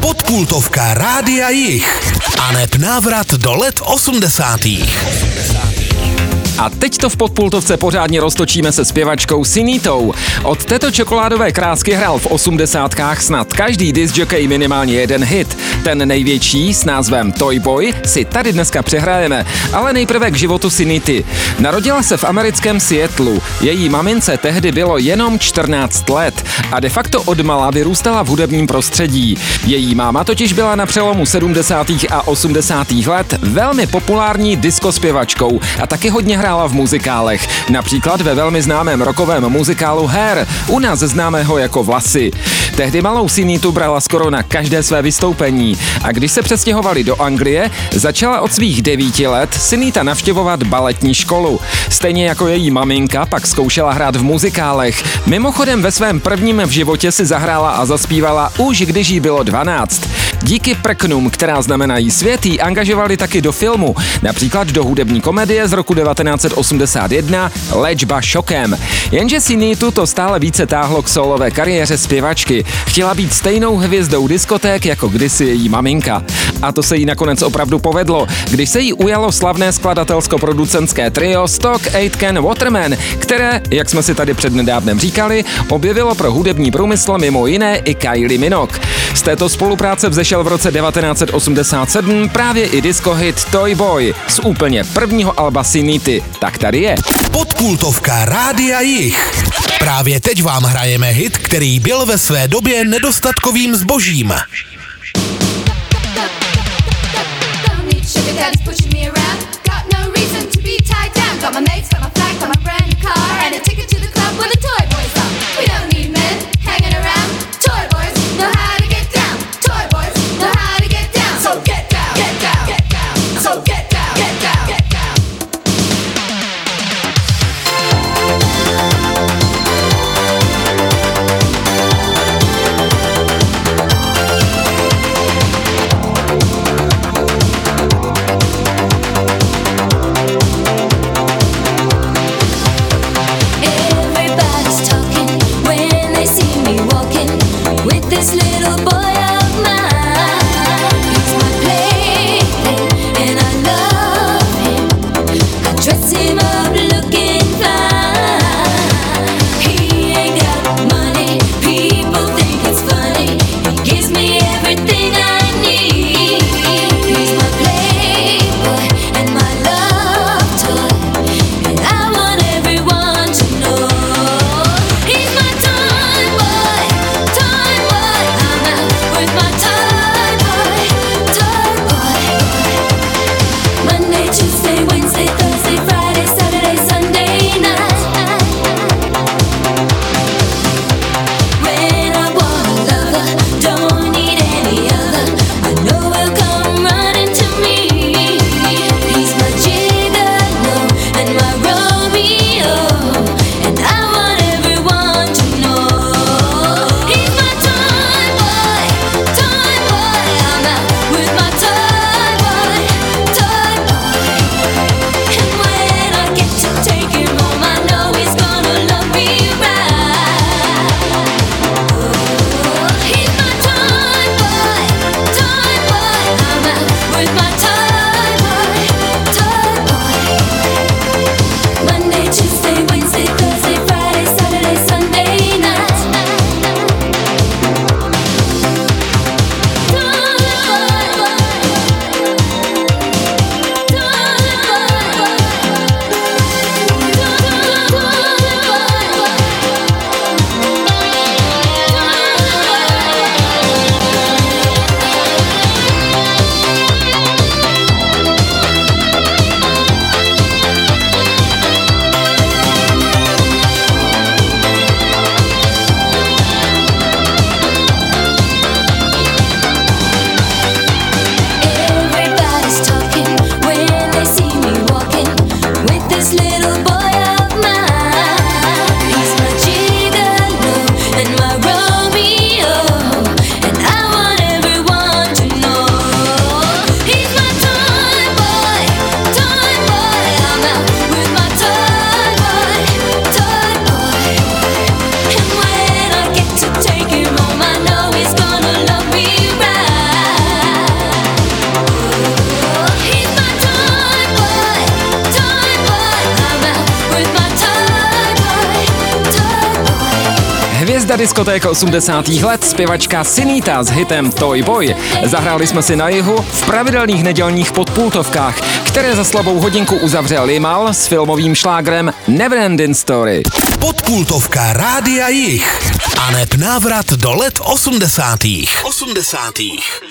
Podpultovka Rádia Jich aneb návrat do let 80. A teď to v Podpultovce pořádně roztočíme se zpěvačkou Sinitou. Od této čokoládové krásky hrál v 80kách snad každý discjockey minimálně jeden hit. Ten největší s názvem Toy Boy si tady dneska přehrajeme, ale nejprve k životu Sinity. Narodila se v americkém Seattlu. Její mamince tehdy bylo jenom 14 let a de facto odmala vyrůstala v hudebním prostředí. Její máma totiž byla na přelomu 70. a 80. let velmi populární diskospěvačkou a taky hodně hrála v muzikálech, například ve velmi známém rockovém muzikálu Hair, u nás známého jako Vlasy. Tehdy malou Sinitu brala skoro na každé své vystoupení a když se přestěhovali do Anglie, začala od svých 9 let Sinita navštěvovat baletní školu. Stejně jako její maminka pak zkoušela hrát v muzikálech. Mimochodem ve svém prvním v životě si zahrála a zaspívala už když jí bylo 12. Díky prknům, která znamenají svět, jí angažovali taky do filmu, například do hudební komedie z roku 1981 Léčba šokem. Jenže Sinitu to stále více táhlo k solové kariéře zpěvačky. Chtěla být stejnou hvězdou diskoték jako kdysi její maminka. A to se jí nakonec opravdu povedlo, když se jí ujalo slavné skladatelsko-producentské trio Stock Aitken Waterman, které, jak jsme si tady přednedávnem říkali, objevilo pro hudební průmysl mimo jiné i Kylie Minogue. Z této spolupráce vzešel v roce 1987 právě i disco-hit Toy Boy z úplně prvního alba Sinity. Tak tady je. Podpultovka Rádia Jich. Právě teď vám hrajeme hit, který byl ve své době nedostatkovým zbožím. Hvězda diskoték 80. let, zpěvačka Sinita s hitem Toy Boy. Zahráli jsme si na jihu v pravidelných nedělních podpultovkách, které za slabou hodinku uzavřel Limal s filmovým šlágrem Neverending Story. Podpultovka Rádia Jich. Aneb návrat do let 80.